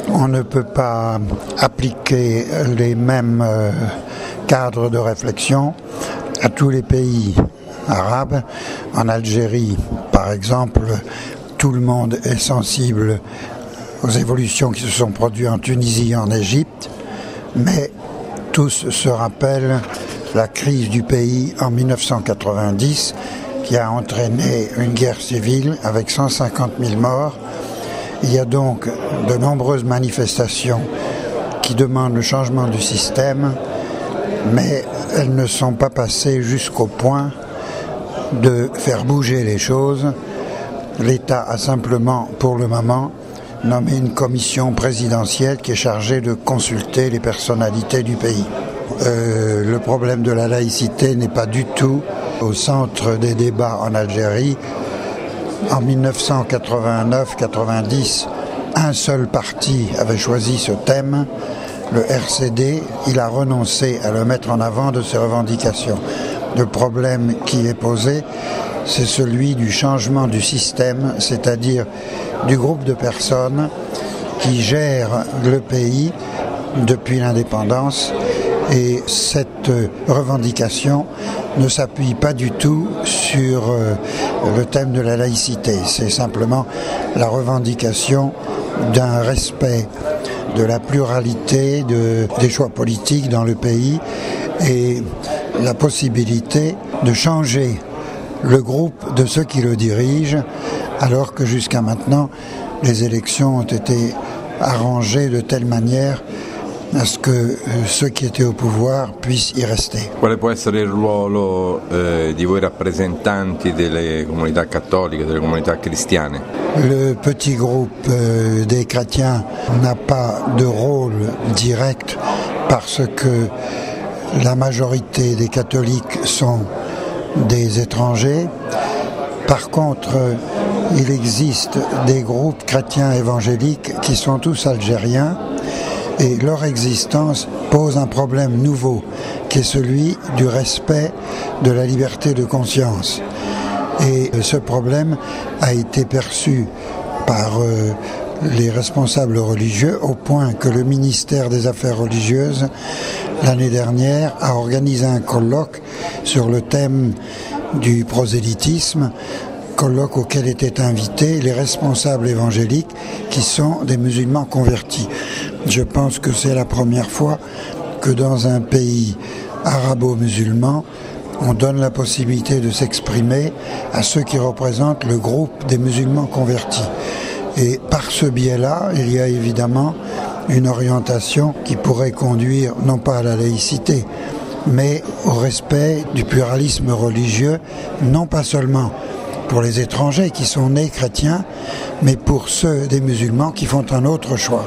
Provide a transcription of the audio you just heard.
On ne peut pas appliquer les mêmes cadres de réflexion à tous les pays arabes. En Algérie, par exemple, tout le monde est sensible aux évolutions qui se sont produites en Tunisie et en Égypte, mais tous se rappellent la crise du pays en 1990 qui a entraîné une guerre civile avec 150 000 morts. Il y a donc de nombreuses manifestations qui demandent le changement du système, mais elles ne sont pas passées jusqu'au point de faire bouger les choses. L'État a simplement, pour le moment, nommé une commission présidentielle qui est chargée de consulter les personnalités du pays. Le problème de la laïcité n'est pas du tout au centre des débats en Algérie. En 1989-90, un seul parti avait choisi ce thème, le RCD. Il a renoncé à le mettre en avant de ses revendications. Le problème qui est posé, c'est celui du changement du système, c'est-à-dire du groupe de personnes qui gèrent le pays depuis l'indépendance. Et cette revendication ne s'appuie pas du tout sur le thème de la laïcité. C'est simplement la revendication d'un respect de la pluralité des choix politiques dans le pays et la possibilité de changer le groupe de ceux qui le dirigent, alors que jusqu'à maintenant, les élections ont été arrangées de telle manière à ce que ceux qui étaient au pouvoir puissent y rester. Quale può essere il ruolo di voi rappresentanti delle comunità cattoliche, delle comunità cristiane? Le petit groupe des chrétiens n'a pas de rôle direct parce que la majorité des catholiques sont des étrangers. Par contre, il existe des groupes chrétiens évangéliques qui sont tous algériens. Et leur existence pose un problème nouveau, qui est celui du respect de la liberté de conscience. Et ce problème a été perçu par les responsables religieux au point que le ministère des Affaires religieuses, l'année dernière, a organisé un colloque sur le thème du prosélytisme, colloque auquel étaient invités les responsables évangéliques qui sont des musulmans convertis. Je pense que c'est la première fois que dans un pays arabo-musulman, on donne la possibilité de s'exprimer à ceux qui représentent le groupe des musulmans convertis. Et par ce biais-là, il y a évidemment une orientation qui pourrait conduire non pas à la laïcité, mais au respect du pluralisme religieux, non pas seulement pour les étrangers qui sont nés chrétiens, mais pour ceux des musulmans qui font un autre choix.